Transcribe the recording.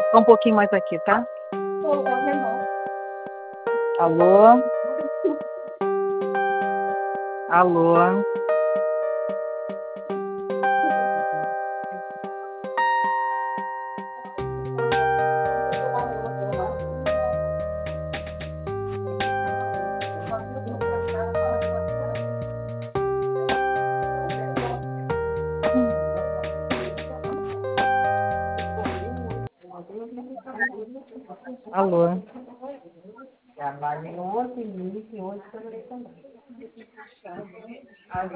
Um pouquinho mais aqui, tá? Alô? Alô? Alô? Trabalho ontem, ontem também.